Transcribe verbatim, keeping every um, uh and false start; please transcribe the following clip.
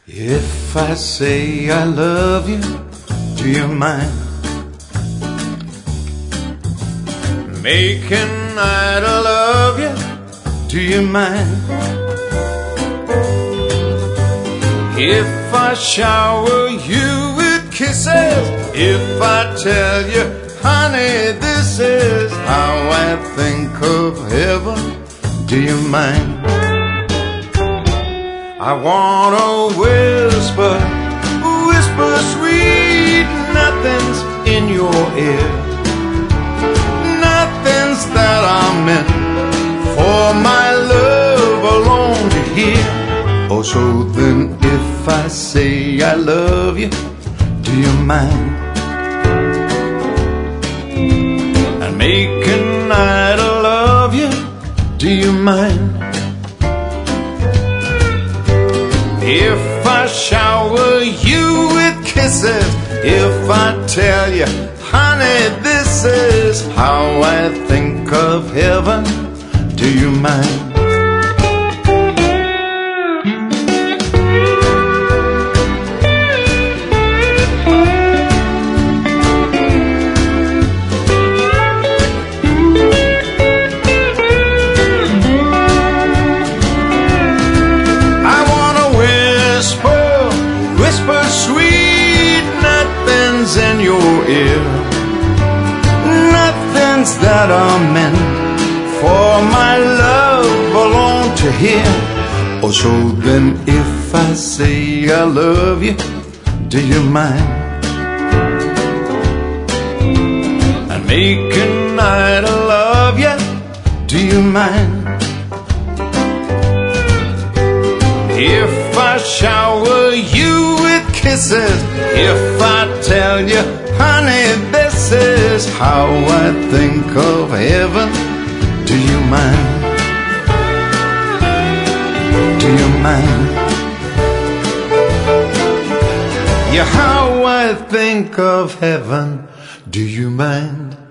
If I say I love you, do you mind making idol of you? Do you mind if I shower you with kisses? If I tell you, honey, this is how I think of heaven? Do you mind? I wanna whisper, whisper sweet nothings in your ear, nothings that are meant for my love alone to hear. Oh, so then if I say I love you, do you mind? And make an idol of you, do you mind? If I shower you with kisses, if I tell you, honey, this is how I think of heaven, do you mind? Whisper sweet nothings in your ear, nothings that are meant for my love alone to hear. Oh, so then if I say I love you, do you mind? And make an idol of you, do you mind? If I shower you with kisses, if I tell you, honey, this is how I think of heaven, do you mind? Do you mind? Yeah, how I think of heaven, do you mind?